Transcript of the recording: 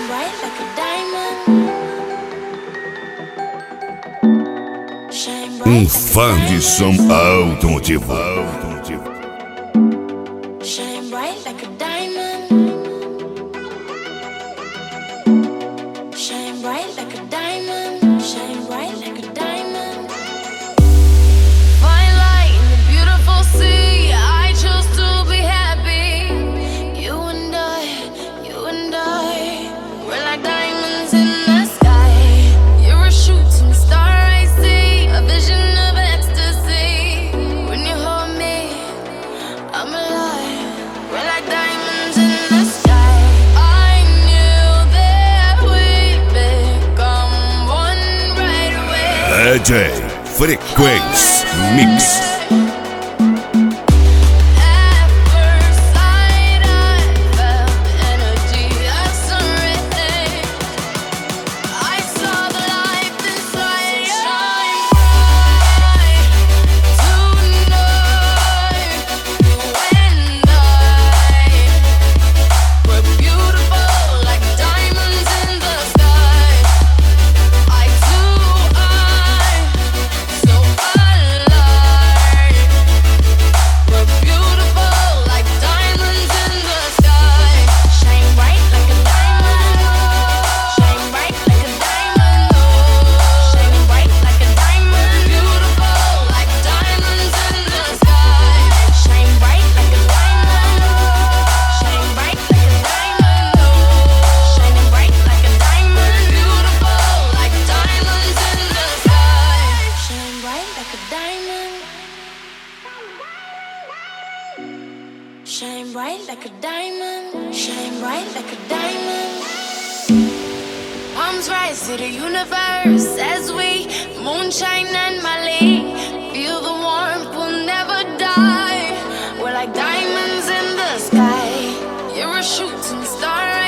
bright like a diamond. Shine bright like a Fã de som diamond. automotivo. Shine bright like a diamond. Shine bright like a diamond. Shine bright like a diamond. Fine light in the beautiful sea. I chose to be happy. You and I, we're like diamonds in the sky. You're a shooting star, I see a vision of ecstasy. When you hold me, I'm alive. We're like diamonds in the sky. I knew that we'd become one right away. DJ Frequência Mix. At first sight, I felt the energy of something. I saw the light inside. Shine bright tonight. You and I, we're beautiful like diamonds in the sky. Eye to eye, so alive. We're beautiful like diamonds in the sky. Shine bright like a diamond. Shine bright like a diamond. Shine bright like a diamond. Beautiful like diamonds in the sky. Shine bright like a diamond. Shine bright like a diamond. Shining bright like a diamond. Beautiful like diamonds in the sky. Shine bright like a diamond. Shine bright like a diamond. Shine bright like a diamond. Palms rise to the universe as we moonshine and Mali. Feel the warmth, we'll never die. We're like diamonds in the sky. You're a shooting star,